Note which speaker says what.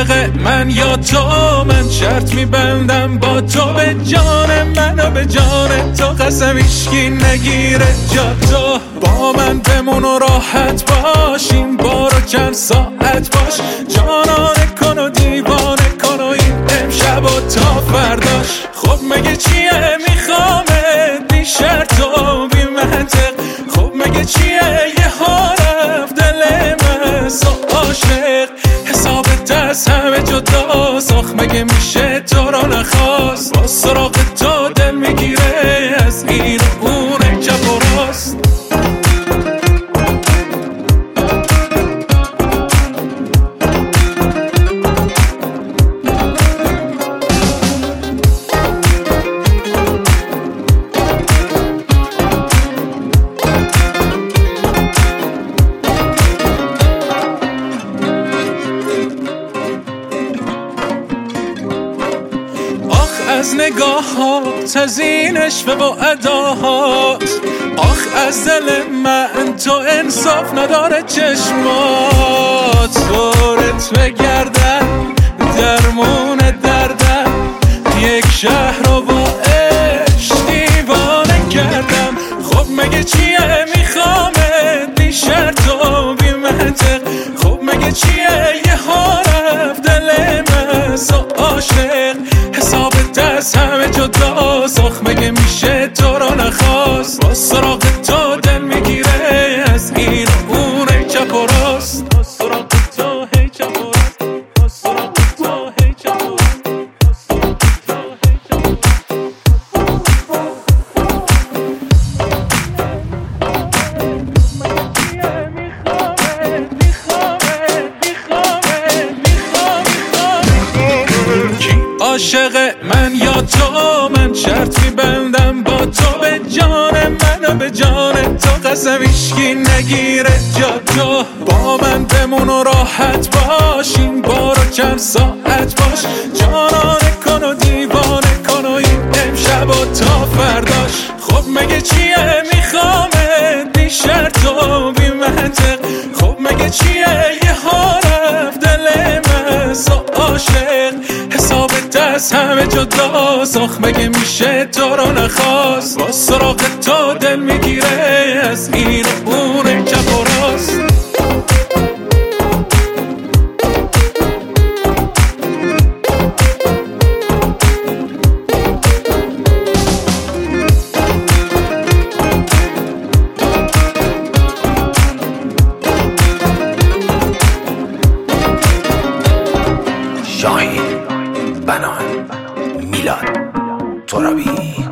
Speaker 1: عاشق من یا تو، من شرط میبندم با تو، به جان من و به جان تو، قسم هیچکی نگیره جا تو. با من بمون و راحت باش، این بارو چند ساعت باش، جانانه کن و دیوانه کن و این امشب و تا فرداش. خب مگه چیه میخوامت بی شرط و بی منطق، خب مگه چیه یه ها رفت دل من سو عاشق، حسابت از همه جداست، آخ مگه میشه تو رو نخواست، با سراغ تو دل میگیره از این و اون چپ و راست. از نگاهات، از این عشق و اداهات، آخ از دل من تو انصاف نداره چشمات. دورت بگردم درمون دردم، یک شهر رو با عشق دیوانه کردم. خب مگه چیه میخوامت بی شرط و بی منطق، خب مگه چیه یه ها رفت دل من سو عاشق، حسابت از همه جداست، آخ مگه میشه تو رو نخواست، با سراغ تو دل میگیره از این و اون ای چپ و راست، با سراغ تو هی چپ و راست، با سراغ تو هی چپ و راست، با سراغ تو هی چپ و عاشق من یا تو، من شرط میبندم با تو، به جان من و به جان تو، قسم هیچکی نگیره جا تو. با من بمون و راحت باش، این بارو چند ساعت باش، جانانه کن و دیوانه کن و این امشب و تا فرداش. خب مگه چیه میخوامت بی شرط و بی منطق، خب مگه چیه یه ها رفت دل من سو عاشق، حسابت از همه جداست، آخ مگه میشه تو رو نخواست، با سراغ تو دل میگیره از این و اون چپ و راست.
Speaker 2: شاهین، بنان، میلاد ترابی.